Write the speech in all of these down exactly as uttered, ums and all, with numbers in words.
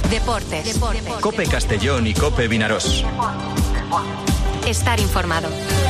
Deportes. Deportes. COPE Castellón y COPE Vinarós. Estar informado.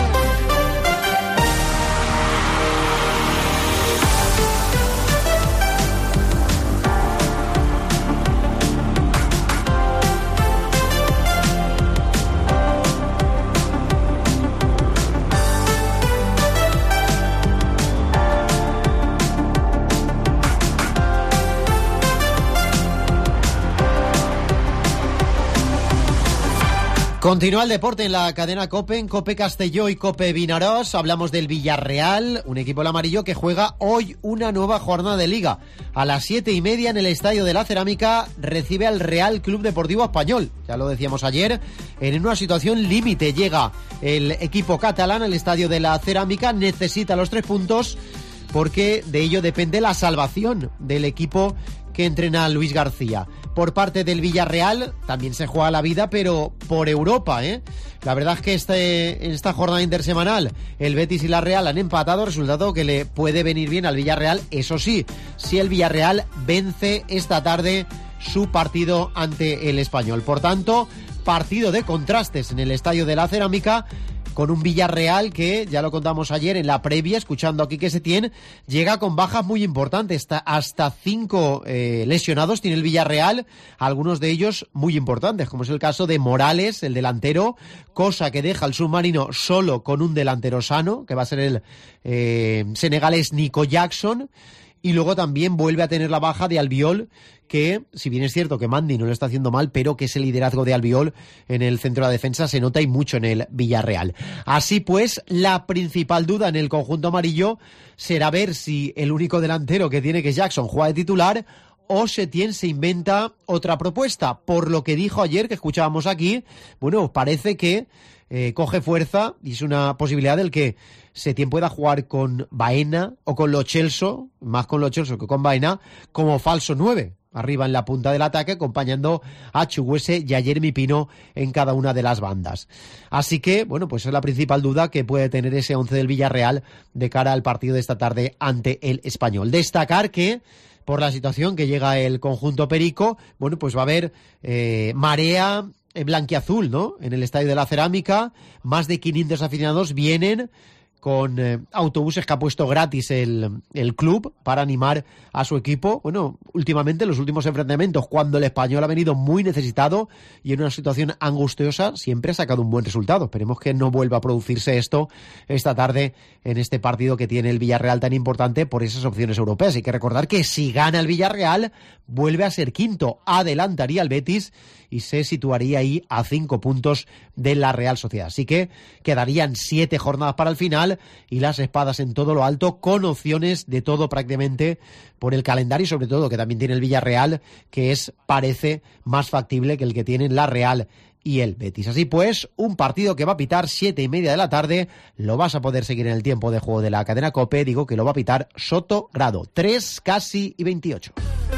Continúa el deporte en la cadena COPE, en COPE Castelló y COPE Vinarós. Hablamos del Villarreal, un equipo el amarillo que juega hoy una nueva jornada de Liga. A las siete y media en el Estadio de la Cerámica recibe al Real Club Deportivo Español. Ya lo decíamos ayer, en una situación límite llega el equipo catalán al Estadio de la Cerámica. Necesita los tres puntos porque de ello depende la salvación del equipo que entrena Luis García. Por parte del Villarreal también se juega la vida, pero por Europa, ¿eh? La verdad es que este, en esta jornada intersemanal el Betis y la Real han empatado, resultado que le puede venir bien al Villarreal, eso sí, si el Villarreal vence esta tarde su partido ante el Español. Por tanto, partido de contrastes en el Estadio de la Cerámica, con un Villarreal que, ya lo contamos ayer en la previa, escuchando aquí que Setién, llega con bajas muy importantes, hasta, hasta cinco eh, lesionados tiene el Villarreal, algunos de ellos muy importantes, como es el caso de Morales, el delantero, cosa que deja al submarino solo con un delantero sano, que va a ser el eh, senegalés Nico Jackson, y luego también vuelve a tener la baja de Albiol, que, si bien es cierto que Mandy no lo está haciendo mal, pero que ese liderazgo de Albiol en el centro de la defensa se nota y mucho en el Villarreal. Así pues, la principal duda en el conjunto amarillo será ver si el único delantero que tiene, que es Jackson, juega de titular, o Setién se inventa otra propuesta. Por lo que dijo ayer, que escuchábamos aquí, bueno, parece que eh, coge fuerza y es una posibilidad del que Setién pueda jugar con Baena o con Lo Celso, más con Lo Celso que con Baena, como falso nueve, arriba en la punta del ataque, acompañando a Chukwueze y a Jeremy Pino en cada una de las bandas. Así que, bueno, pues es la principal duda que puede tener ese once del Villarreal de cara al partido de esta tarde ante el Español. Destacar que, por la situación que llega el conjunto perico, bueno, pues va a haber eh, marea blanquiazul, ¿no? En el Estadio de la Cerámica, más de quinientos aficionados vienen con eh, autobuses que ha puesto gratis el, el club para animar a su equipo. Bueno, últimamente en los últimos enfrentamientos, cuando el Español ha venido muy necesitado y en una situación angustiosa, siempre ha sacado un buen resultado. Esperemos que no vuelva a producirse esto esta tarde en este partido que tiene el Villarreal tan importante por esas opciones europeas. Hay que recordar que si gana el Villarreal, vuelve a ser quinto, adelantaría al Betis y se situaría ahí a cinco puntos de la Real Sociedad. Así que quedarían siete jornadas para el final y las espadas en todo lo alto, con opciones de todo prácticamente por el calendario y sobre todo que también tiene el Villarreal, que es, parece, más factible que el que tienen la Real y el Betis. Así pues, un partido que va a pitar siete y media de la tarde, lo vas a poder seguir en el tiempo de juego de la cadena COPE, digo que lo va a pitar Soto Grado, tres casi y veintiocho.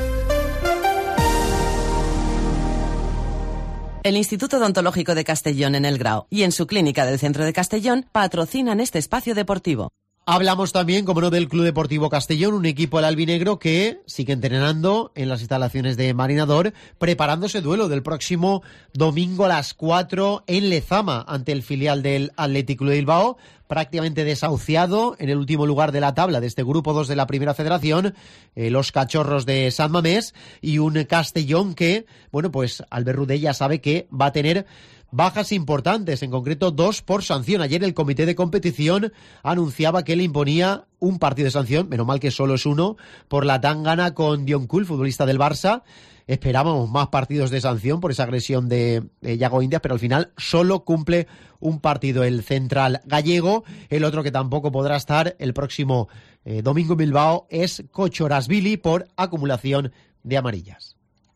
El Instituto Odontológico de Castellón en El Grao y en su clínica del centro de Castellón patrocinan este espacio deportivo. Hablamos también, como no, del Club Deportivo Castellón, un equipo, el albinegro, que sigue entrenando en las instalaciones de Marinador, preparándose duelo del próximo domingo a las cuatro en Lezama, ante el filial del Athletic Club de Bilbao, prácticamente desahuciado en el último lugar de la tabla de este grupo dos de la Primera Federación, eh, los Cachorros de San Mamés, y un Castellón que, bueno, pues Albert Rudé ya sabe que va a tener bajas importantes, en concreto dos por sanción. Ayer el comité de competición anunciaba que le imponía un partido de sanción, menos mal que solo es uno, por la tangana con Dion Kuhl, futbolista del Barça. Esperábamos más partidos de sanción por esa agresión de, de Yago Indias, pero al final solo cumple un partido el central gallego. El otro que tampoco podrá estar el próximo eh, domingo en Bilbao es Cochorasvili por acumulación de amarillas.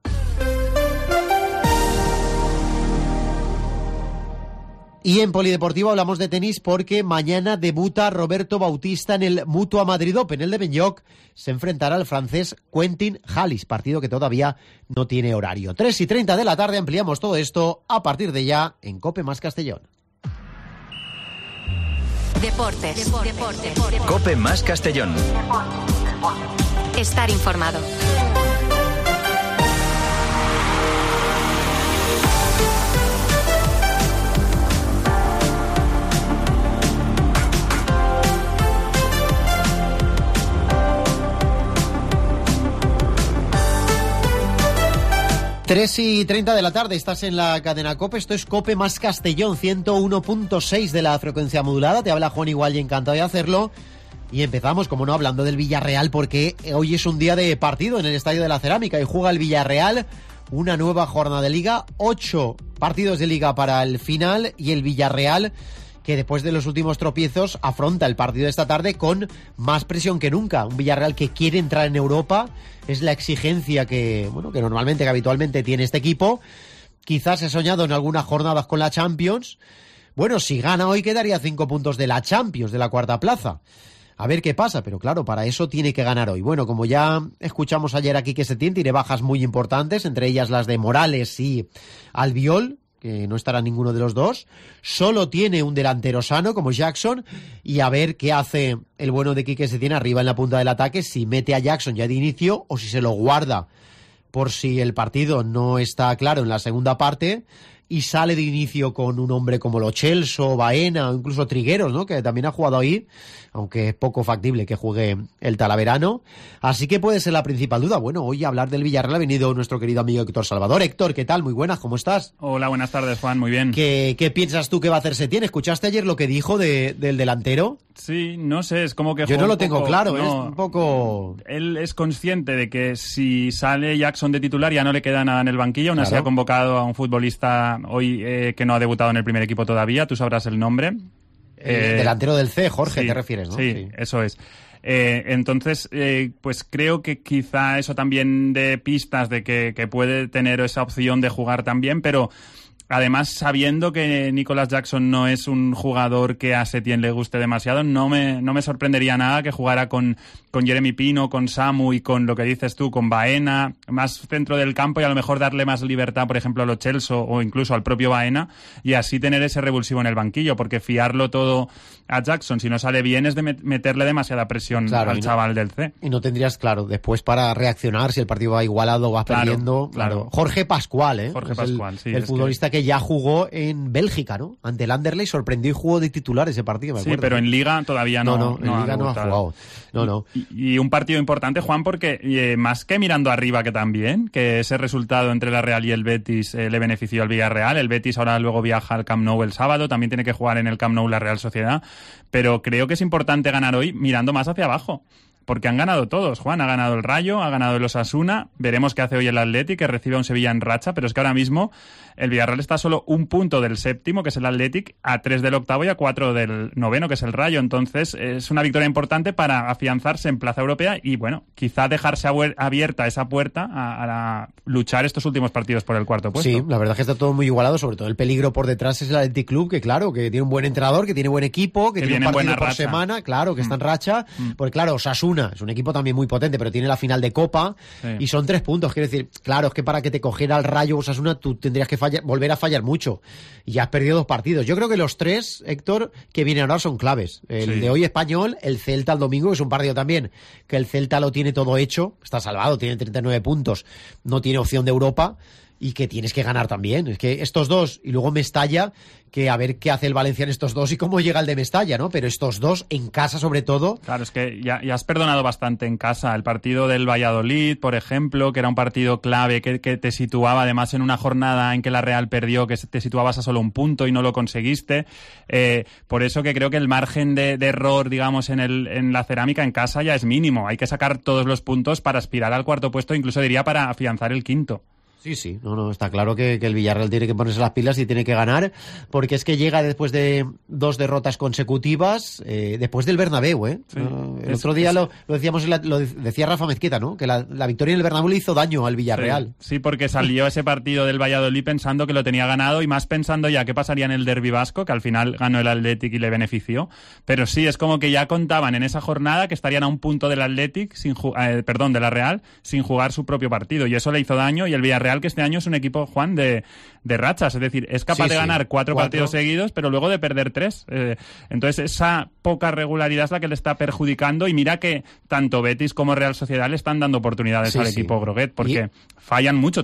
Y en Polideportivo hablamos de tenis porque mañana debuta Roberto Bautista en el Mutua Madrid Open. El de Benlloc se enfrentará al francés Quentin Halys, partido que todavía no tiene horario. tres y treinta de la tarde, ampliamos todo esto a partir de ya en COPE más Castellón. Deportes. Deportes. Deportes. COPE más Castellón. Estar informado. tres y treinta de la tarde, estás en la cadena COPE, esto es COPE más Castellón, ciento uno punto seis de la frecuencia modulada, te habla Juan Igual y encantado de hacerlo. Y empezamos, como no, hablando del Villarreal, porque hoy es un día de partido en el Estadio de la Cerámica y juega el Villarreal una nueva jornada de Liga, ocho partidos de Liga para el final, y el Villarreal, que después de los últimos tropiezos afronta el partido de esta tarde con más presión que nunca. Un Villarreal que quiere entrar en Europa, es la exigencia que, bueno, que normalmente, que habitualmente tiene este equipo. Quizás he soñado en algunas jornadas con la Champions. Bueno, si gana hoy quedaría cinco puntos de la Champions, de la cuarta plaza. A ver qué pasa, pero claro, para eso tiene que ganar hoy. Bueno, como ya escuchamos ayer aquí, que Setién tiene bajas muy importantes, entre ellas las de Morales y Albiol, que no estará ninguno de los dos. Solo tiene un delantero sano como Jackson, y a ver qué hace el bueno de Quique Setién arriba en la punta del ataque, si mete a Jackson ya de inicio o si se lo guarda por si el partido no está claro en la segunda parte y sale de inicio con un hombre como Lo Celso, Baena o incluso Trigueros, ¿no?, que también ha jugado ahí, aunque es poco factible que juegue el Talaverano. Así que puede ser la principal duda. Bueno, hoy a hablar del Villarreal ha venido nuestro querido amigo Héctor Salvador. Héctor, ¿qué tal? Muy buenas, ¿cómo estás? Hola, buenas tardes, Juan, muy bien. ¿Qué, qué piensas tú que va a hacer Setién? ¿Escuchaste ayer lo que dijo de, del delantero? Sí, no sé, es como que... Yo no lo tengo poco, claro, no, es un poco... Él es consciente de que si sale Jackson de titular ya no le queda nada en el banquillo. Aún así Claro. ha convocado a un futbolista hoy eh, que no ha debutado en el primer equipo todavía, tú sabrás el nombre. El Eh, delantero del C, Jorge, sí, te refieres, ¿no? Sí, sí. Eso es. Eh, entonces, eh, pues creo que quizá eso también dé pistas de que, que puede tener esa opción de jugar también, pero además, sabiendo que Nicolas Jackson no es un jugador que a Setién le guste demasiado, no me, no me sorprendería nada que jugara con, con Jeremy Pino, con Samu y con lo que dices tú, con Baena, más centro del campo, y a lo mejor darle más libertad, por ejemplo, a Lo Celso o incluso al propio Baena, y así tener ese revulsivo en el banquillo, porque fiarlo todo a Jackson, si no sale bien, es de met- meterle demasiada presión Claro, al y no- chaval del C. Y no tendrías, claro, después para reaccionar si el partido va igualado o va Claro, perdiendo. claro. Jorge Pascual, ¿eh? Jorge Es el- Pascual, sí, El es futbolista que... ya jugó en Bélgica, ¿no? Ante el Anderlecht, sorprendió y jugó de titular ese partido, me Sí, acuerdo. pero en Liga todavía no, No, no, en Liga no ha debutado. jugado. No, no. Y, y un partido importante, Juan, porque eh, más que mirando arriba, que también, que ese resultado entre la Real y el Betis eh, le benefició al Villarreal. El Betis ahora luego viaja al Camp Nou el sábado, también tiene que jugar en el Camp Nou la Real Sociedad, pero creo que es importante ganar hoy mirando más hacia abajo. Porque han ganado todos, Juan. Ha ganado el Rayo, ha ganado el Osasuna. Veremos qué hace hoy el Athletic, que recibe a un Sevilla en racha. Pero es que ahora mismo el Villarreal está solo un punto del séptimo, que es el Athletic, a tres del octavo y a cuatro del noveno, que es el Rayo. Entonces es una victoria importante para afianzarse en plaza europea y, bueno, quizá dejarse abuer- abierta esa puerta a, a la- luchar estos últimos partidos por el cuarto puesto. Sí, la verdad es que está todo muy igualado, sobre todo el peligro por detrás es el Athletic Club, que claro, que tiene un buen entrenador, que tiene buen equipo, que, Que tiene un viene en partido buena por racha. semana, claro, que está en Mm. racha, Mm. porque claro, Osasuna es un equipo también muy potente, pero tiene la final de Copa, Sí. y son tres puntos, quiero decir, claro, es que para que te cogiera el Rayo Osasuna tú tendrías que fallar, volver a fallar mucho, y ya has perdido dos partidos. Yo creo que los tres, Héctor, que vienen ahora son claves. El Sí. de hoy Español, el Celta el domingo, que es un partido también, que el Celta lo tiene todo hecho, está salvado, tiene treinta y nueve puntos, no tiene opción de Europa, y que tienes que ganar también. Es que estos dos, y luego Mestalla, que a ver qué hace el Valencia en estos dos y cómo llega el de Mestalla, ¿no? Pero estos dos, en casa sobre todo... Claro, es que ya, ya has perdonado bastante en casa. El partido del Valladolid, por ejemplo, que era un partido clave, que, que te situaba además en una jornada en que la Real perdió, que te situabas a solo un punto y no lo conseguiste. Eh, por eso que creo que el margen de, de error, digamos, en, el, en la Cerámica en casa ya es mínimo. Hay que sacar todos los puntos para aspirar al cuarto puesto, incluso diría para afianzar el quinto. Sí, sí, no, no, está claro que, que el Villarreal tiene que ponerse las pilas y tiene que ganar, porque es que llega después de dos derrotas consecutivas, eh, después del Bernabéu, ¿eh? Sí. Uh, el Es- otro día es- lo, lo decíamos, en la- lo decía Rafa Mezqueta, ¿no? Que la, la victoria en el Bernabéu le hizo daño al Villarreal. Sí, sí, porque salió ese partido del Valladolid pensando que lo tenía ganado y más pensando ya qué pasaría en el derbi vasco, que al final ganó el Athletic y le benefició. Pero sí, es como que ya contaban en esa jornada que estarían a un punto del Athletic, sin ju- eh, perdón, de la Real, sin jugar su propio partido. Y eso le hizo daño. Y el Villarreal, que este año es un equipo, Juan, de, de rachas. Es decir, es capaz Sí, de sí. ganar cuatro, Cuatro. partidos seguidos, pero luego de perder tres. Eh, entonces, esa poca regularidad es la que le está perjudicando. Y mira que tanto Betis como Real Sociedad le están dando oportunidades Sí, al sí. equipo groguet, porque fallan mucho también.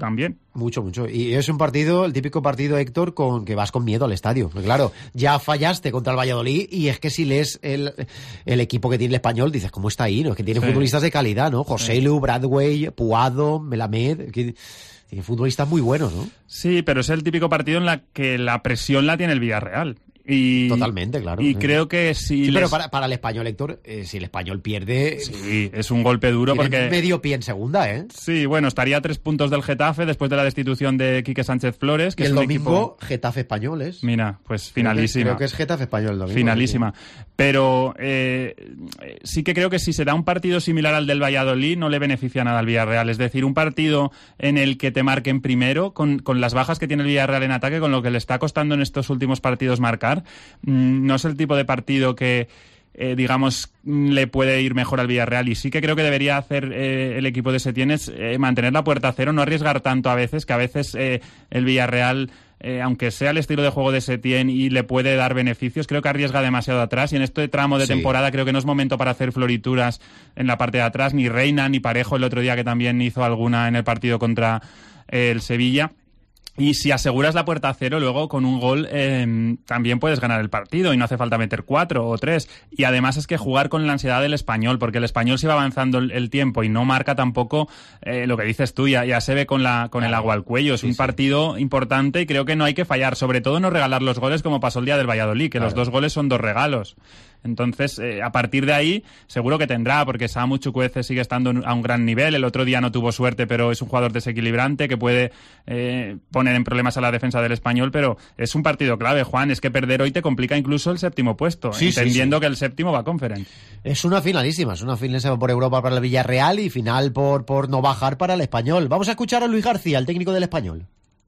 Mucho, mucho. Y es un partido, el típico partido, Héctor, con que vas con miedo al estadio. Claro, ya fallaste contra el Valladolid y es que si lees el, el equipo que tiene el Español, dices, ¿cómo está ahí? ¿No? Es que tiene sí. futbolistas de calidad, ¿no? Joselu, sí. Bradway, Puado, Melamed... Que... Tiene futbolistas muy buenos, ¿no? Sí, pero es el típico partido en la que la presión la tiene el Villarreal. Y, Totalmente, claro. Y sí. creo que si... Sí, les... pero para, para el Español, Héctor, eh, si el Español pierde... Sí, es un golpe duro porque... medio pie en segunda, ¿eh? Sí, bueno, estaría a tres puntos del Getafe después de la destitución de Quique Sánchez Flores. Que y es el un domingo, equipo... Getafe Español, ¿es? Mira, pues finalísima. Creo que, creo que es Getafe Español el domingo. Finalísima. Sí. Pero eh, sí que creo que si se da un partido similar al del Valladolid, no le beneficia nada al Villarreal. Es decir, un partido en el que te marquen primero, con, con las bajas que tiene el Villarreal en ataque, con lo que le está costando en estos últimos partidos marcar... Mmm, no es el tipo de partido que, eh, digamos, le puede ir mejor al Villarreal. Y sí que creo que debería hacer eh, el equipo de Setién es eh, mantener la puerta a cero, no arriesgar tanto a veces, que a veces eh, el Villarreal, eh, aunque sea el estilo de juego de Setién y le puede dar beneficios, creo que arriesga demasiado atrás. Y en este tramo de sí. temporada creo que no es momento para hacer florituras en la parte de atrás. Ni Reina, ni Parejo el otro día, que también hizo alguna en el partido contra eh, el Sevilla. Y si aseguras la puerta a cero, luego con un gol eh, también puedes ganar el partido y no hace falta meter cuatro o tres. Y además es que jugar con la ansiedad del Español, porque el Español se va avanzando el, el tiempo y no marca tampoco eh, lo que dices tú, ya, ya se ve con, la, con el agua al cuello. Es sí, un sí. partido importante y creo que no hay que fallar, sobre todo no regalar los goles como pasó el día del Valladolid, que claro. los dos goles son dos regalos. Entonces, eh, a partir de ahí, seguro que tendrá, porque Samu Chukwueze sigue estando a un gran nivel. El otro día no tuvo suerte, pero es un jugador desequilibrante que puede eh, poner en problemas a la defensa del Español, pero es un partido clave, Juan. Es que perder hoy te complica incluso el séptimo puesto, sí, entendiendo sí, sí. que el séptimo va a Conference. Es una finalísima, es una finalísima por Europa para el Villarreal y final por, por no bajar para el Español. Vamos a escuchar a Luis García, el técnico del Español.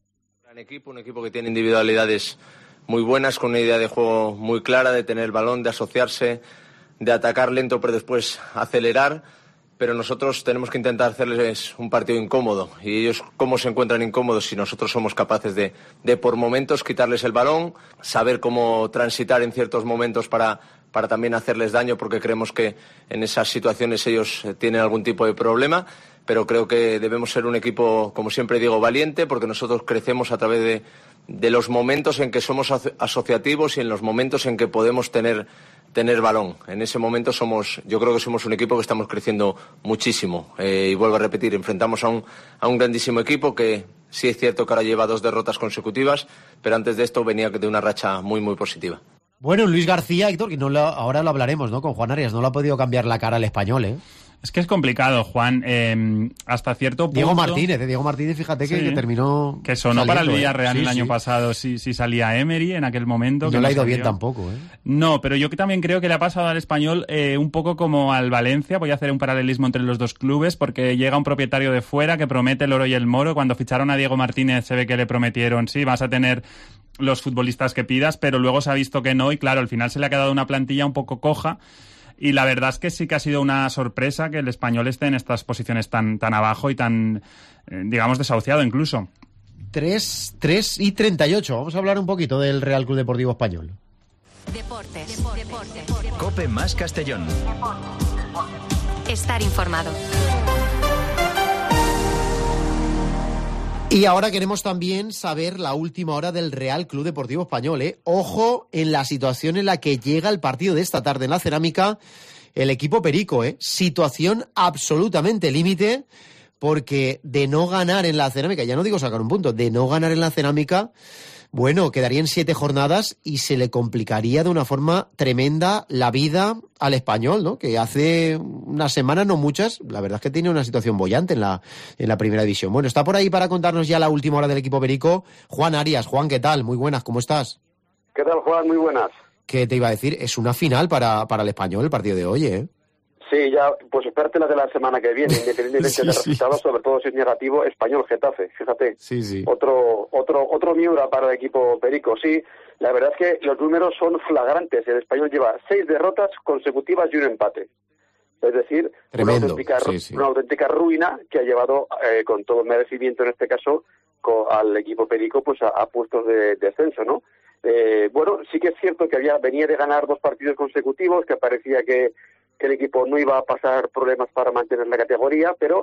Un equipo, un equipo que tiene individualidades muy buenas, con una idea de juego muy clara, de tener el balón, de asociarse, de atacar lento pero después acelerar, pero nosotros tenemos que intentar hacerles un partido incómodo, y ellos cómo se encuentran incómodos si nosotros somos capaces de, de por momentos quitarles el balón, saber cómo transitar en ciertos momentos para, para también hacerles daño, porque creemos que en esas situaciones ellos tienen algún tipo de problema. Pero creo que debemos ser un equipo, como siempre digo, valiente, porque nosotros crecemos a través de, de los momentos en que somos asociativos y en los momentos en que podemos tener, tener balón. En ese momento somos, yo creo que somos un equipo que estamos creciendo muchísimo. Eh, y vuelvo a repetir, enfrentamos a un, a un grandísimo equipo que sí es cierto que ahora lleva dos derrotas consecutivas, pero antes de esto venía de una racha muy, muy positiva. Bueno, Luis García, Héctor, que no lo, ahora lo hablaremos, ¿no? Con Juan Arias, no le ha podido cambiar la cara al Español, ¿eh? Es que es complicado, Juan, eh, hasta cierto punto... Diego Martínez, ¿eh? Diego Martínez, fíjate que, sí, que terminó... Que sonó saliendo, para el Villarreal ¿eh? sí, el año sí. pasado, si, si salía Emery en aquel momento. Y que no le ha ido salió. bien tampoco, ¿eh? No, pero yo también creo que le ha pasado al Español eh, un poco como al Valencia. Voy a hacer un paralelismo entre los dos clubes, porque llega un propietario de fuera que promete el oro y el moro. Cuando ficharon a Diego Martínez se ve que le prometieron, sí, vas a tener los futbolistas que pidas, pero luego se ha visto que no, y claro, al final se le ha quedado una plantilla un poco coja. Y la verdad es que sí que ha sido una sorpresa que el Español esté en estas posiciones tan, tan abajo y tan, eh, digamos, desahuciado incluso. tres, tres y treinta y ocho. Vamos a hablar un poquito del Real Club Deportivo Español. Deportes. Deportes. Deportes. Cope más Castellón. Estar informado. Y ahora queremos también saber la última hora del Real Club Deportivo Español, ¿eh? Ojo en la situación en la que llega el partido de esta tarde en la Cerámica el equipo perico, ¿eh? Situación absolutamente límite, porque de no ganar en la Cerámica, ya no digo sacar un punto, de no ganar en la Cerámica, bueno, quedarían siete jornadas y se le complicaría de una forma tremenda la vida al Español, ¿no? Que hace unas semanas, no muchas, la verdad es que tiene una situación bollante en la, en la primera división. Bueno, está por ahí para contarnos ya la última hora del equipo perico Juan Arias. Juan, ¿qué tal? Muy buenas, ¿cómo estás? ¿Qué tal, Juan? Muy buenas. ¿Qué te iba a decir? Es una final para, para el Español el partido de hoy, ¿eh? Sí, ya, pues espérate la de la semana que viene, independientemente sí, del resultado, sí. Sobre todo si es negativo, Español-Getafe, fíjate. Sí, sí. Otro, otro, otro Miura para el equipo perico, sí. La verdad es que los números son flagrantes. El Español lleva seis derrotas consecutivas y un empate. Es decir, una auténtica, sí, sí. una auténtica ruina que ha llevado, eh, con todo merecimiento en este caso, con, al equipo perico pues a, a puestos de descenso, ¿no? Eh, bueno, sí que es cierto que había venía de ganar dos partidos consecutivos, que parecía que que el equipo no iba a pasar problemas para mantener la categoría, pero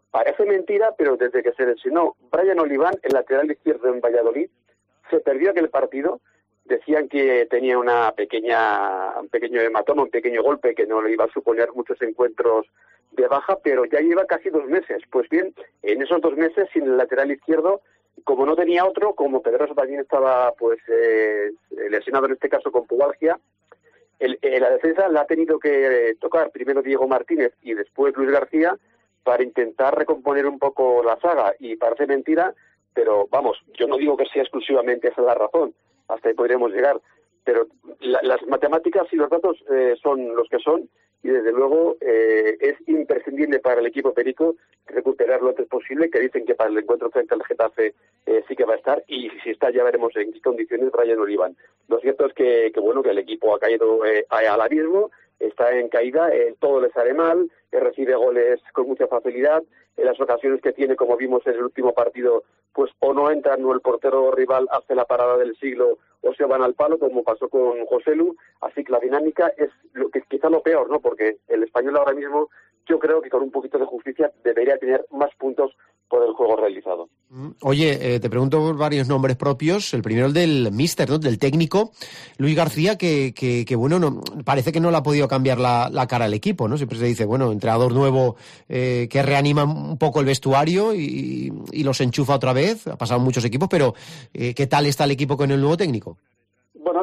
Parece mentira, pero desde que se lesionó Brian Oliván, el lateral izquierdo en Valladolid, se perdió aquel partido. Decían que tenía una pequeña, un pequeño hematoma, un pequeño golpe que no le iba a suponer muchos encuentros de baja, pero ya lleva casi dos meses. Pues bien, en esos dos meses, sin el lateral izquierdo, como no tenía otro, como Pedrosa también estaba pues eh, lesionado en este caso con pubalgia, el, el, la defensa la ha tenido que eh, tocar primero Diego Martínez y después Luis García para intentar recomponer un poco la saga. Y parece mentira, pero vamos, yo no digo que sea exclusivamente esa la razón, hasta ahí podríamos llegar, pero la, las matemáticas y los datos eh, son los que son, y desde luego eh, es imprescindible para el equipo perico recuperar lo antes posible, que dicen que para el encuentro frente al Getafe eh, sí que va a estar, y si está ya veremos en qué condiciones Brian Oliván. Lo cierto es que, que bueno, que el equipo ha caído eh, al abismo, está en caída, eh, todo le sale mal, eh, recibe goles con mucha facilidad, en las ocasiones que tiene, como vimos en el último partido, pues o no entran o el portero rival hace la parada del siglo o se van al palo, como pasó con Joselu, así que la dinámica es lo que quizá lo peor, ¿no? Porque el Español ahora mismo, yo creo que con un poquito de justicia debería tener más puntos por el juego realizado. Oye, eh, te pregunto por varios nombres propios. El primero, el del míster, ¿no? Del técnico, Luis García, que, que, que bueno, no, parece que no le ha podido cambiar la, la cara al equipo, ¿no? Siempre se dice, bueno, entrenador nuevo eh, que reanima un poco el vestuario y, y los enchufa otra vez. Ha pasado muchos equipos, pero eh, ¿qué tal está el equipo con el nuevo técnico? Bueno,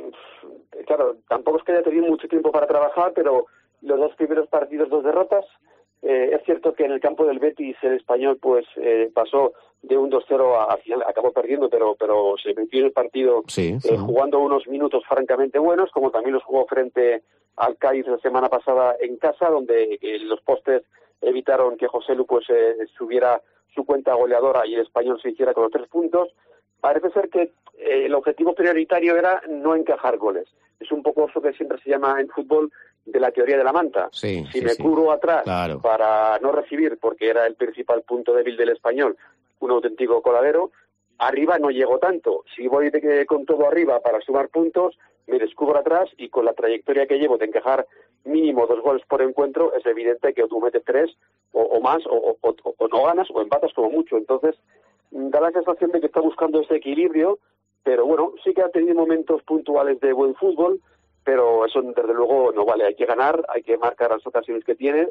claro, tampoco es que haya tenido mucho tiempo para trabajar, pero los dos primeros partidos, dos derrotas. Eh, es cierto que en el campo del Betis el Español pues eh, pasó de un dos cero a, al final acabó perdiendo, pero pero se metió en el partido sí, sí. Eh, jugando unos minutos francamente buenos, como también los jugó frente al Cádiz la semana pasada en casa, donde eh, los postes evitaron que Joselu pues eh, subiera su cuenta goleadora y el Español se hiciera con los tres puntos. Parece ser que eh, el objetivo prioritario era no encajar goles. Es un poco eso que siempre se llama en fútbol de la teoría de la manta. Sí, si sí, me sí. curo atrás Claro. para no recibir, porque era el principal punto débil del Español, un auténtico coladero, arriba no llego tanto. Si voy de, con todo arriba para sumar puntos, me descubro atrás y con la trayectoria que llevo de encajar mínimo dos goles por encuentro, es evidente que o tú metes tres o, o más, o, o, o, o no ganas o empatas como mucho. Entonces, da la sensación de que está buscando ese equilibrio, pero bueno, sí que ha tenido momentos puntuales de buen fútbol, pero eso desde luego no vale. Hay que ganar, hay que marcar las ocasiones que tiene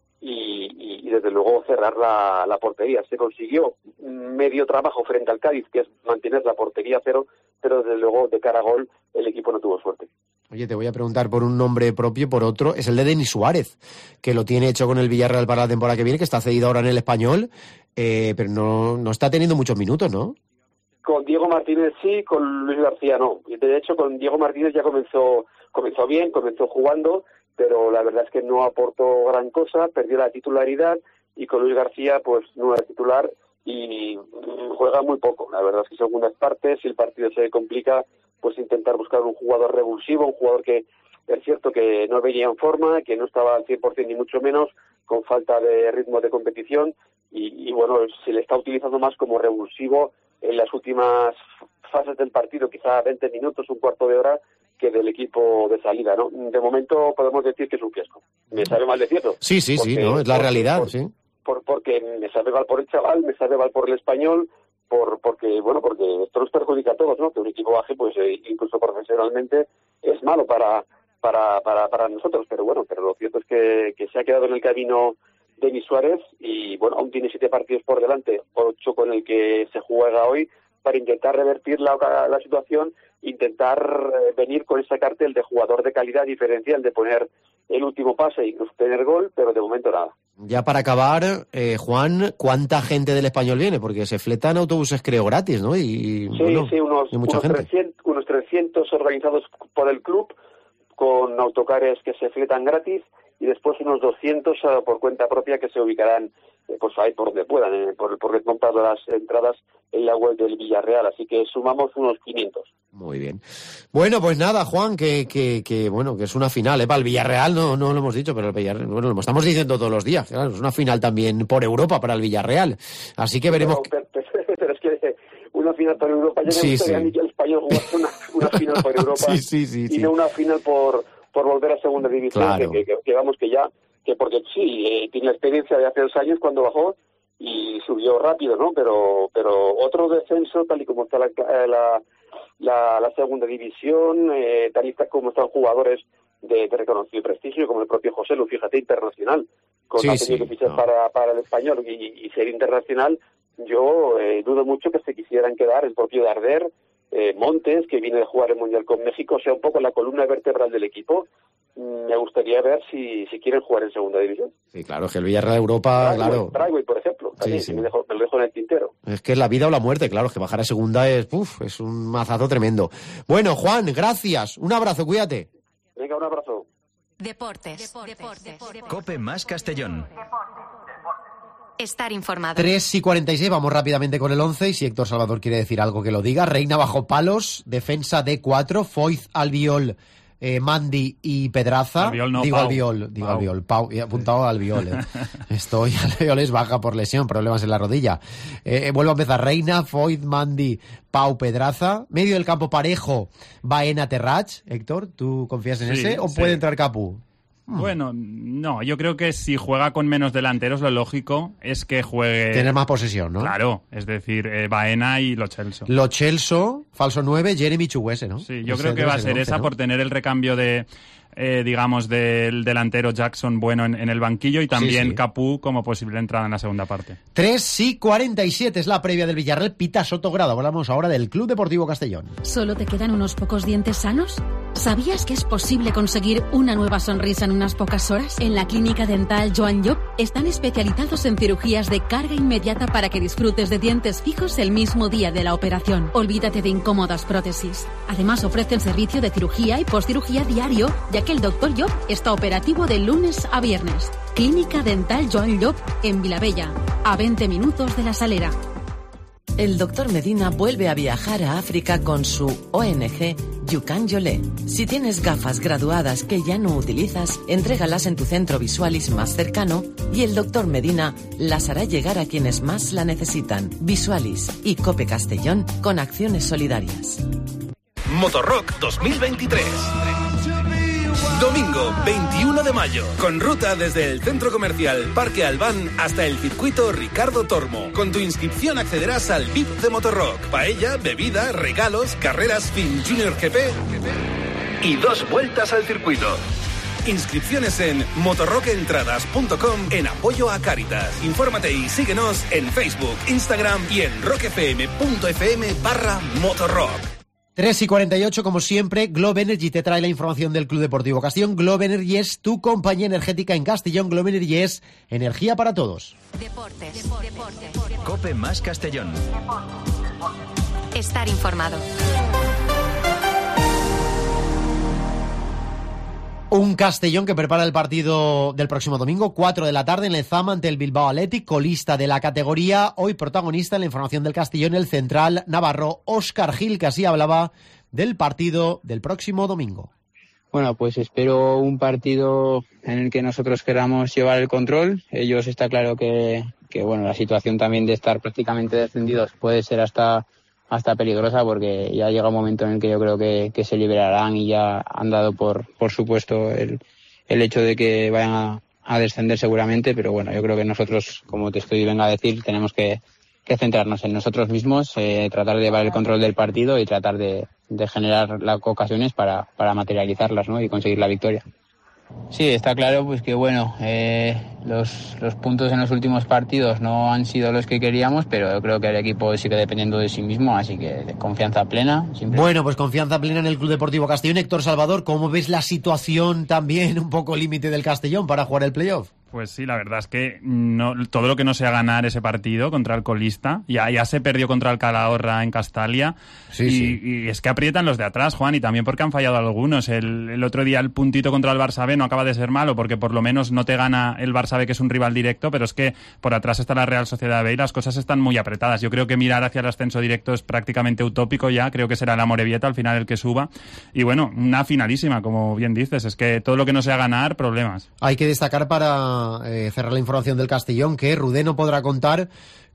y, y, y desde luego cerrar la, la portería. Se consiguió medio trabajo frente al Cádiz, que es mantener la portería a cero, pero desde luego de cara a gol el equipo no tuvo suerte. Oye, te voy a preguntar por un nombre propio, por otro, es el de Denis Suárez, que lo tiene hecho con el Villarreal para la temporada que viene, que está cedido ahora en el Español, eh, pero no, no está teniendo muchos minutos, ¿no? Con Diego Martínez sí, con Luis García no. De hecho, con Diego Martínez ya comenzó comenzó bien, comenzó jugando, pero la verdad es que no aportó gran cosa, perdió la titularidad, y con Luis García pues no era titular y juega muy poco. La verdad es que segundas partes, si el partido se complica, pues intentar buscar un jugador revulsivo, un jugador que es cierto que no venía en forma, que no estaba al cien por ciento ni mucho menos, con falta de ritmo de competición, y, y bueno, se le está utilizando más como revulsivo en las últimas fases del partido, quizá veinte minutos, un cuarto de hora, que del equipo de salida, ¿no? De momento podemos decir que es un fiasco. Me sabe mal decirlo. Sí, sí, porque, sí, no, es la porque, realidad, por, sí. Por, porque me sabe mal por el chaval, me sabe mal por el Español, por porque, bueno, porque esto nos perjudica a todos, ¿no? Que un equipo baje, pues eh, incluso profesionalmente, es malo para para para para nosotros, pero bueno, pero lo cierto es que, que se ha quedado en el camino Denis Suárez y, bueno, aún tiene siete partidos por delante, ocho con el que se juega hoy, para intentar revertir la, la situación, intentar eh, venir con ese cartel de jugador de calidad diferencial, de poner el último pase e incluso tener gol, pero de momento nada. Ya para acabar, eh, Juan, ¿cuánta gente del Español viene? Porque se fletan autobuses, creo, gratis, ¿no? Y, sí, bueno, sí, unos, mucha unos, gente. trescientos, unos trescientos organizados por el club, con autocares que se fletan gratis, y después unos doscientos uh, por cuenta propia que se ubicarán eh, pues ahí por donde puedan, eh, por, por comprar las entradas en la web del Villarreal, así que sumamos unos quinientos. Muy bien. Bueno, pues nada, Juan, que, que, que bueno, que es una final, ¿eh? Para el Villarreal, no, no lo hemos dicho, pero el Villarreal, bueno, lo estamos diciendo todos los días, claro, es una final también por Europa para el Villarreal, así que veremos... Pero, pero, pero, pero es que una final por Europa, yo me sí, gustaría sí. a mí que el Español jugase una, una final por Europa sí, sí, sí, y sí. no una final por... por volver a segunda división, claro. que, que, que vamos que ya que porque sí, eh, tiene la experiencia de hace dos años cuando bajó y subió rápido, ¿no? Pero pero otro descenso, tal y como está la, la, la, la segunda división, eh, tal y como están jugadores de, de reconocido prestigio, como el propio José Lu, fíjate, internacional, con sí, ha tenido sí, que fichar no. para, para el español y, y ser internacional, yo eh, dudo mucho que se quisieran quedar el propio Darder, eh, Montes, que viene de jugar el Mundial con México, sea un poco la columna vertebral del equipo. Me gustaría ver si, si quieren jugar en segunda división. Sí, claro, que el Villarreal de Europa, Brightway, claro. Brightway, por ejemplo, también, Sí, sí. Me, dejo, me lo dejo en el tintero. Es que es la vida o la muerte, claro, que bajar a segunda es, uf, es un mazazo tremendo. Bueno, Juan, gracias. Un abrazo, cuídate. Venga, un abrazo. Deportes. Deportes. Deportes. Cope más Castellón. Estar informado. tres y cuarenta y seis, vamos rápidamente con el once y si Héctor Salvador quiere decir algo que lo diga. Reina bajo palos, defensa D cuatro, Foyth, Albiol, eh, Mandy y Pedraza. Albiol no, digo Pau. Albiol, digo Pau. Albiol, Pau, he apuntado a Albiol. Eh. Estoy, Albiol es baja por lesión, problemas en la rodilla. Eh, vuelvo a empezar, Reina, Foyth, Mandy, Pau, Pedraza. Medio del campo parejo, Baena, Terrach. Héctor, ¿tú confías en Sí, ese o sí. puede entrar Capú? Bueno, no, yo creo que si juega con menos delanteros, lo lógico es que juegue... Tener más posesión, ¿no? Claro, es decir, eh, Baena y Lo Celso. Lo Celso, falso nueve, Jeremy Chuguese, ¿no? Sí, yo Ese creo que debe va a ser el once, esa ¿no? por tener el recambio de, eh, digamos, del delantero Jackson bueno en, en el banquillo y también Sí, sí. Capú como posible entrada en la segunda parte. tres y cuarenta y siete es la previa del Villarreal, Pita Sotogrado. Hablamos ahora del Club Deportivo Castellón. ¿Solo te quedan unos pocos dientes sanos? ¿Sabías que es posible conseguir una nueva sonrisa en unas pocas horas? En la clínica dental Joan Llop están especializados en cirugías de carga inmediata para que disfrutes de dientes fijos el mismo día de la operación. Olvídate de incómodas prótesis. Además ofrecen servicio de cirugía y postcirugía diario, ya que el doctor Llop está operativo de lunes a viernes. Clínica dental Joan Llop en Vilabella, a veinte minutos de La Salera. El doctor Medina vuelve a viajar a África con su O N G Yukan Yolé. Si tienes gafas graduadas que ya no utilizas, entrégalas en tu centro Visualis más cercano y el doctor Medina las hará llegar a quienes más la necesitan. Visualis y Cope Castellón con acciones solidarias. Motorrock dos mil veintitrés. Domingo veintiuno de mayo, con ruta desde el Centro Comercial Parque Albán hasta el Circuito Ricardo Tormo. Con tu inscripción accederás al V I P de Motorrock. Paella, bebida, regalos, carreras Fin Junior G P y dos vueltas al circuito. Inscripciones en motorrockentradas punto com en apoyo a Cáritas. Infórmate y síguenos en Facebook, Instagram y en rockfm punto fm barra motorrock. tres y cuarenta y ocho, como siempre, Globe Energy te trae la información del Club Deportivo Castellón. Globe Energy es tu compañía energética en Castellón. Globe Energy es energía para todos. Deportes. Deportes. Deportes. Cope más Castellón. Estar informado. Un Castellón que prepara el partido del próximo domingo, cuatro de la tarde, en Lezama ante el Bilbao Athletic, colista de la categoría. Hoy protagonista en la información del Castellón, el central navarro Óscar Gil, que así hablaba del partido del próximo domingo. Bueno, pues espero un partido en el que nosotros queramos llevar el control. Ellos está claro que, que bueno, la situación también de estar prácticamente descendidos puede ser hasta... hasta peligrosa, porque ya llega un momento en el que yo creo que, que se liberarán y ya han dado por, por supuesto el, el hecho de que vayan a, a descender seguramente, pero bueno, yo creo que nosotros, como te estoy venga a decir, tenemos que, que centrarnos en nosotros mismos, eh, tratar de llevar el control del partido y tratar de, de generar las ocasiones para, para materializarlas, ¿no? Y conseguir la victoria. Sí, está claro pues que bueno, eh, los, los puntos en los últimos partidos no han sido los que queríamos, pero yo creo que el equipo sigue dependiendo de sí mismo, así que de confianza plena. Siempre. Bueno, pues confianza plena en el Club Deportivo Castellón. Héctor Salvador, ¿cómo ves la situación también un poco límite del Castellón para jugar el playoff? Pues sí, la verdad es que no, todo lo que no sea ganar ese partido contra el colista, ya, ya se perdió contra el Calahorra en Castalia, sí, y, sí. y es que aprietan los de atrás, Juan, y también porque han fallado algunos. El, el otro día el puntito contra el Barça B no acaba de ser malo, porque por lo menos no te gana el Barça B, que es un rival directo, pero es que por atrás está la Real Sociedad B y las cosas están muy apretadas. Yo creo que mirar hacia el ascenso directo es prácticamente utópico ya, creo que será la Amorebieta al final el que suba, y bueno, una finalísima, como bien dices, es que todo lo que no sea ganar, problemas. Hay que destacar para eh, cerrar la información del Castellón que Rudé no podrá contar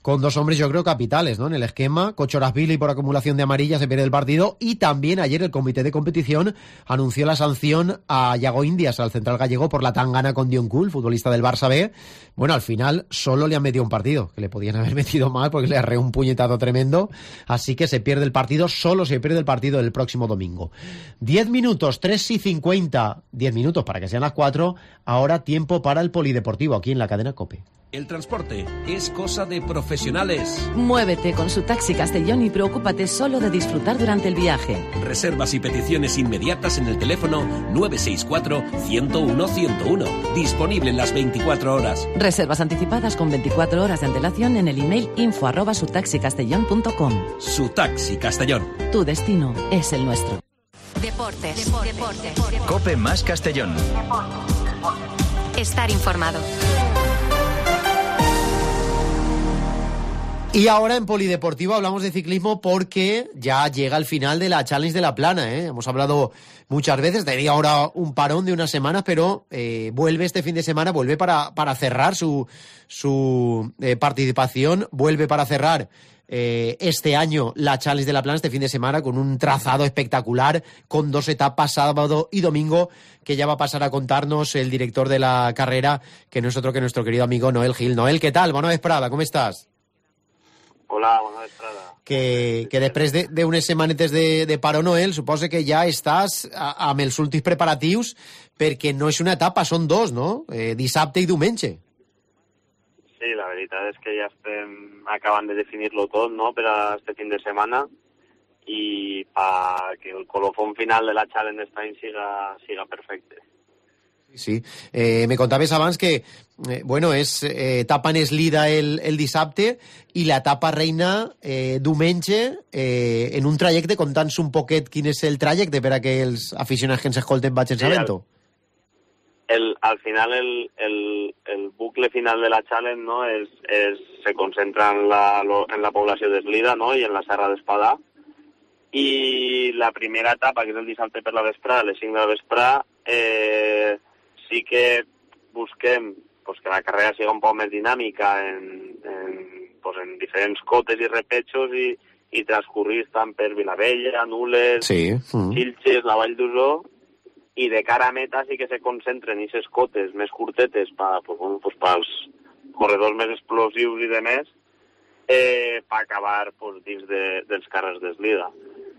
con dos hombres yo creo capitales, ¿no? En el esquema, Kochorashvili por acumulación de amarillas se pierde el partido, y también ayer el comité de competición anunció la sanción a Yago Indias, al central gallego, por la tangana con Dionkul, futbolista del Barça B. Bueno, al final solo le han metido un partido, que le podían haber metido más porque le arreó un puñetazo tremendo, así que se pierde el partido, solo se pierde el partido el próximo domingo. Diez minutos, tres y cincuenta, diez minutos para que sean las cuatro, ahora tiempo para el polideportivo aquí en la cadena COPE. El transporte es cosa de profesionales. Muévete con su Taxi Castellón y preocúpate solo de disfrutar durante el viaje. Reservas y peticiones inmediatas en el teléfono nueve seis cuatro, ciento uno, ciento uno. Disponible en las veinticuatro horas. Reservas anticipadas con veinticuatro horas de antelación en el email info arroba sutaxicastellón punto com. Su Taxi Castellón. Tu destino es el nuestro. Deportes. Deportes. Deportes. COPE más Castellón. Estar informado. Y ahora en Polideportivo hablamos de ciclismo porque ya llega el final de la Challenge de La Plana, ¿eh? Hemos hablado muchas veces, tenía ahora un parón de unas semanas, pero eh, vuelve este fin de semana, vuelve para, para cerrar su, su eh, participación, vuelve para cerrar eh, este año la Challenge de La Plana, este fin de semana, con un trazado espectacular, con dos etapas, sábado y domingo, que ya va a pasar a contarnos el director de la carrera, que no es otro que nuestro querido amigo Noel Gil. Noel, ¿qué tal? Bona vesprada, ¿cómo estás? Hola, bona vesprada. Que, que després de, de unes setmanetes de, de paro, Noel, suposo que ja estàs a, amb els últims preparatius, perquè no és una etapa, són dos, no? Eh, dissabte i diumenge. Sí, la veritat és que ja estem acabant de definir-lo tot, no?, per a este fin de setmana, i perquè el colofón final de la Challenge d'este any siga, siga perfecte. Sí, eh, me contaves abans que, eh, bueno, és eh, etapa en eslida el, el dissabte i l'etapa reina eh, diumenge eh, en un trajecte. Conta'ns un poquet quin és el trajecte per a que els aficionats que ens escolten vagin sabent-ho. Sí, el, al final el, el, el bucle final de la Challenge, no, és, és, se concentra en la, en la població d'Eslida, no?, i en la Serra d'Espadà, i la primera etapa, que és el dissabte per la vesprada, a les cinc de la vesprada, eh, sí que busquem pues, que la carrera siga un poc més dinàmica en, en, pues, en diferents cotes i repechos i, i transcurrir tant per Vilavella, Nules, sí. mm. Xilxes, la Vall d'Usó, i de cara a meta sí que se concentren en aquestes cotes més curtetes pa, pues, bueno, pues, pels corredors més explosius i de més, eh, per acabar pues, dins de, dels carrers d'Eslida.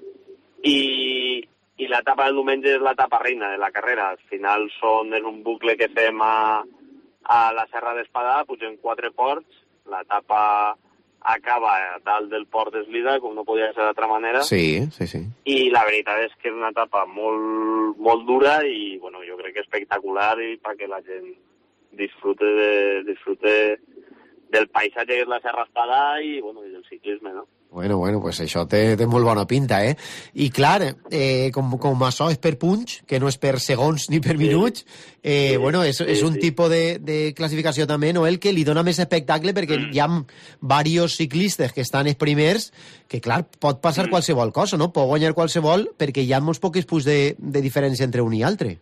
I... I l'etapa del diumenge és l'etapa reina de la carrera. Al final són, és un bucle que fem a, a la Serra d'Espadà, pugem quatre ports, l'etapa acaba dalt del port d'Eslida, com no podia ser d'altra manera. Sí, sí, sí. I la veritat és que és una etapa molt, molt dura i, bueno, jo crec que espectacular i perquè la gent disfrute, de, disfrute del paisatge que és la Serra d'Espadà i, bueno, i del ciclisme, no? Bueno, bueno, pues això té, té molt bona pinta, eh? I clar, eh, com, com això és per punts, que no és per segons ni per minuts, eh, sí, bueno, és, sí, és un sí. tipus de, de classificació també, Noel, que li dona més espectacle perquè mm. hi ha diversos ciclistes que estan els primers, que clar, pot passar mm. qualsevol cosa, no? Pot guanyar qualsevol perquè hi ha molts pocs punts de, de diferència entre un i altre.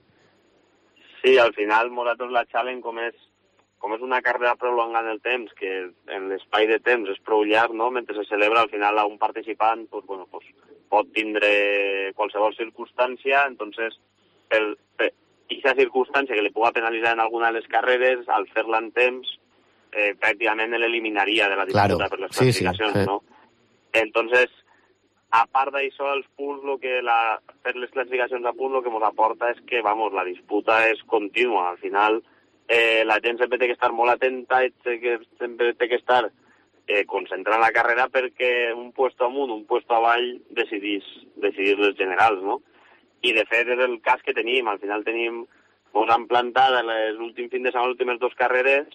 Sí, al final, nosaltres la Challenge, com és com és una carrera prolongada en el temps, que en l'espai de temps és prou llarg, no?, mentre se celebra, al final un participant pues, bueno, pues, pot tindre qualsevol circumstància, entonces, per, per aquesta circumstància que li pugui penalitzar en alguna de les carreres, al fer-la en temps, eh, pràcticament l'eliminaria de la disputa claro. per les classificacions, sí, sí. no? Entonces, a part d'això, els punts, lo que la, per les classificacions a punts, el que ens aporta és que, vamos, la disputa és contínua, al final, Eh, la gent sempre té que estar molt atenta i té que, sempre té que estar eh, concentrant la carrera perquè un puesto amunt, un puesto avall decidís, decidís les generals, no? I de fet és el cas que tenim, al final tenim, ens han plantat l'últim fin de setmana, les últimes dues carreres,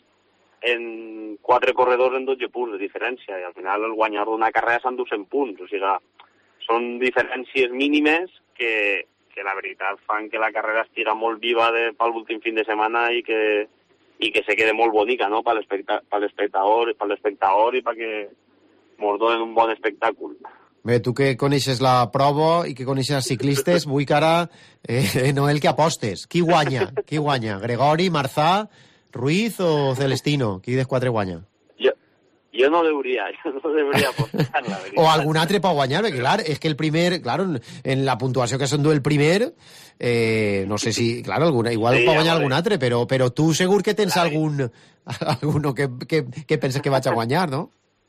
en quatre corredors en dotze punts de diferència, i al final el guanyador d'una carrera s'endú cent punts, o sigui, són diferències mínimes que que la veritat fan que la carrera estigui molt viva de, per l'últim fin de setmana i que, i que se quede molt bonica, no?, per l'espectador per l'espectador i perquè ens donen un bon espectacle. Bé, tu que coneixes la prova i que coneixes els ciclistes, vull que ara, eh, Noel, que apostes. Qui guanya? Qui guanya? Gregori, Marzà, Ruiz o Celestino? Qui dels quatre guanya? Jo, Jo no deuria, jo no deuria apostar, la veritat. O algun altre per guanyar, perquè clar, és que el primer, clar, en la puntuació que s'endú el primer, eh, no sé si, clar, alguna, igual sí, per guanyar algun altre, però, però tu segur que tens clar, algun, alguno que, que, que penses que vaig a guanyar, no?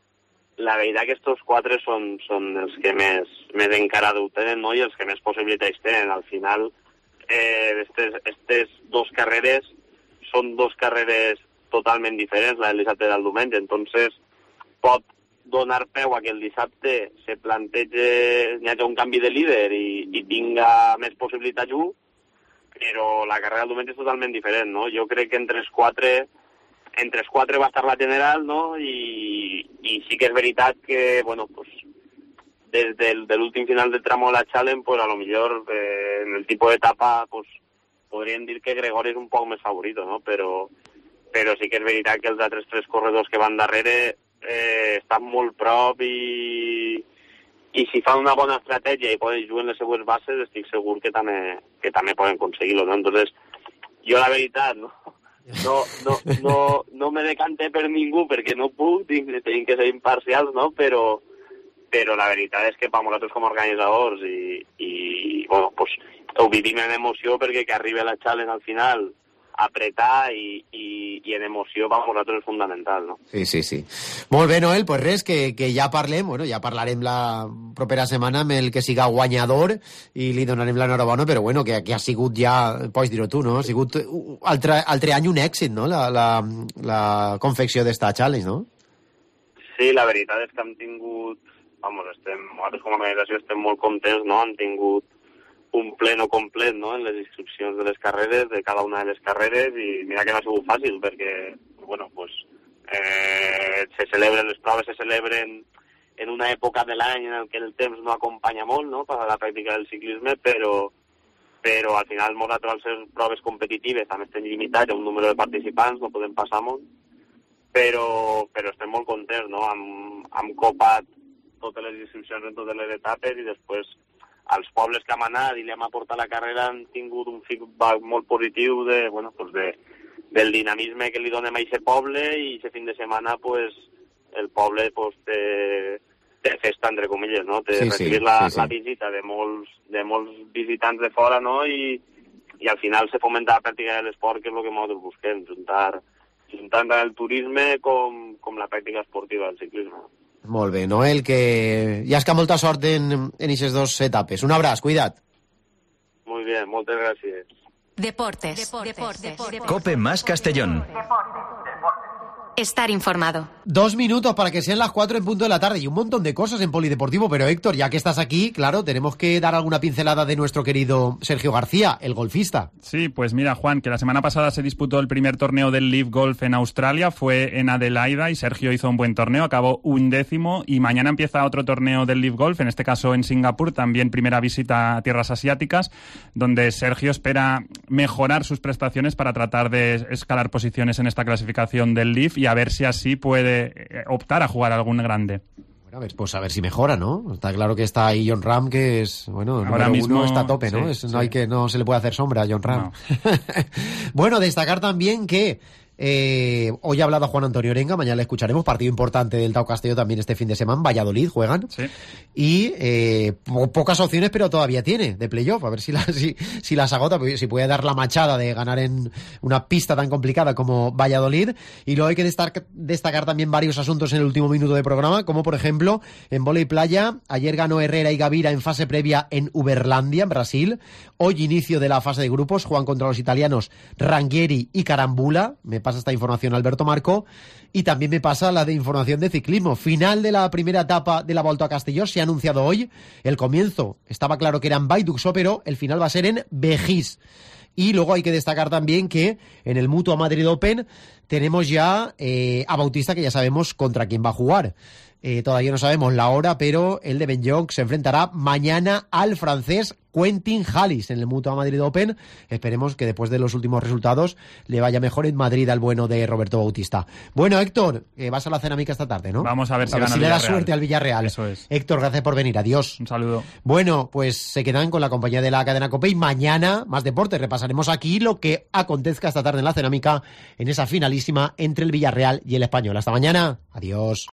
La veritat que estos quatre són, són els que més, més encara ho tenen, no? I els que més possibilitats tenen. Al final, eh, estes, estes dos carreres són dos carreres totalment diferents, la del dissabte i del diumenge, entonces pot donar peu a que el dissabte se plantege, hi hagi un canvi de líder i, i tinga més possibilitats un, però la carrera del diumenge és totalment diferent, no? Jo crec que entre els quatre, entre els quatre va estar la general, no? I, i sí que és veritat que, bueno, pues, des del, de l'últim final del tramo de la Challenge, pues, a lo millor eh, en el tipus d'etapa, pues, podríem dir que Gregori és un poc més favorito, no? Però, però sí que és veritat que els altres tres corredors que van darrere eh, estan molt prop i, i si fan una bona estratègia i poden jugar en les seues bases, estic segur que també, que també poden aconseguir-lo, no? Entonces, jo la veritat, no, no, no, no, no me decante per ningú perquè no puc, tinc, tinc que ser imparcials, no? Però, però la veritat és que per nosaltres com a organitzadors i, i bueno, pues, ho vivim en emoció perquè que arribi la Challenge al final apretar i, i, i en emoció per nosaltres és fundamental, no? Sí, sí, sí. Molt bé, Noel, pues res, que, que ja parlem, bueno, ja parlarem la propera setmana amb el que siga guanyador i li donarem l'enhorabona, però bueno, que, que ha sigut ja, pots dir-ho tu, no? Ha sigut altre, altre any un èxit, no? La, la, la confecció d'esta challenge, no? Sí, la veritat és que hem tingut, vamos, estem, nosaltres com a organització estem molt contents, no? Hem tingut un pleno complet, no?, en les inscripcions de les carreres, de cada una de les carreres, i mira que no ha sigut fàcil, perquè, bueno, pues, eh, se celebren, les proves se celebren en una època de l'any en què el temps no acompanya molt, no?, per a la pràctica del ciclisme, però, però al final nosaltres, al ser proves competitives, també estem limitats a un número de participants, no podem passar molt, però, però estem molt contents, no?, hem, hem copat totes les inscripcions en totes les etapes i després als pobles que hem anat i li hem aportat la carrera han tingut un feedback molt positiu de, bueno, pues de, del dinamisme que li donem a aquest poble i aquest fin de setmana pues, el poble pues, té, té festa, entre comilles, no? Té sí, recibir sí, la, sí, sí. la visita de molts, de molts visitants de fora, no? I, i al final se fomenta la pràctica de l'esport, que és el que nosaltres busquem, juntar, juntar tant el turisme com, com la pràctica esportiva del ciclisme. Molt bé, Noel, que ja és que molta sort en, en aquestes dues etapes. Un abraç, cuida't. Muy bien, moltes gràcies. Deportes. Deportes. Deportes. Deportes. Cope más Castellón. Estar informado. Dos minutos para que sean las cuatro en punto de la tarde y un montón de cosas en Polideportivo, pero Héctor, ya que estás aquí, claro, tenemos que dar alguna pincelada de nuestro querido Sergio García, el golfista. Sí, pues mira, Juan, que la semana pasada se disputó el primer torneo del Live Golf en Australia, fue en Adelaida y Sergio hizo un buen torneo, acabó undécimo y mañana empieza otro torneo del Live Golf, en este caso en Singapur, también primera visita a tierras asiáticas, donde Sergio espera mejorar sus prestaciones para tratar de escalar posiciones en esta clasificación del Live y a ver si así puede optar a jugar a algún grande. Bueno, a ver, pues a ver si mejora, ¿no? Está claro que está ahí Jon Rahm, que es, bueno, ahora mismo uno está a tope, ¿no? Sí, es, no sí. hay que, no se le puede hacer sombra a Jon Rahm. No. Bueno, destacar también que Eh, hoy ha hablado Juan Antonio Orenga, mañana le escucharemos, partido importante del Tau Castelló también este fin de semana, Valladolid juegan, sí. y eh, po pocas opciones, pero todavía tiene de playoff, a ver si, la, si, si las agota, si puede dar la machada de ganar en una pista tan complicada como Valladolid. Y luego hay que destacar, destacar también varios asuntos en el último minuto de programa, como por ejemplo en vóley playa, ayer ganó Herrera y Gavira en fase previa en Uberlandia, en Brasil. Hoy inicio de la fase de grupos, juegan contra los italianos Ranghieri y Carambula. Me pasa esta información Alberto Marco, y también me pasa la de información de ciclismo. Final de la primera etapa de la Volta a Castelló, se ha anunciado hoy. El comienzo estaba claro que era en Vall-d'Uixó, pero el final va a ser en Begís. Y luego hay que destacar también que en el Mutua Madrid Open tenemos ya eh, a Bautista, que ya sabemos contra quién va a jugar. Eh, todavía no sabemos la hora, pero el de Ben Jong se enfrentará mañana al francés Quentin Halys en el Mutua Madrid Open. Esperemos que después de los últimos resultados le vaya mejor en Madrid al bueno de Roberto Bautista. Bueno, Héctor, eh, vas a la cerámica esta tarde, ¿no? Vamos a ver si, a ver gana si el le da Villarreal. suerte al Villarreal. Eso es. Héctor, gracias por venir. Adiós. Un saludo. Bueno, pues se quedan con la compañía de la cadena COPE y mañana más deporte. Repasaremos aquí lo que acontezca esta tarde en la cerámica en esa finalísima entre el Villarreal y el Español. Hasta mañana. Adiós.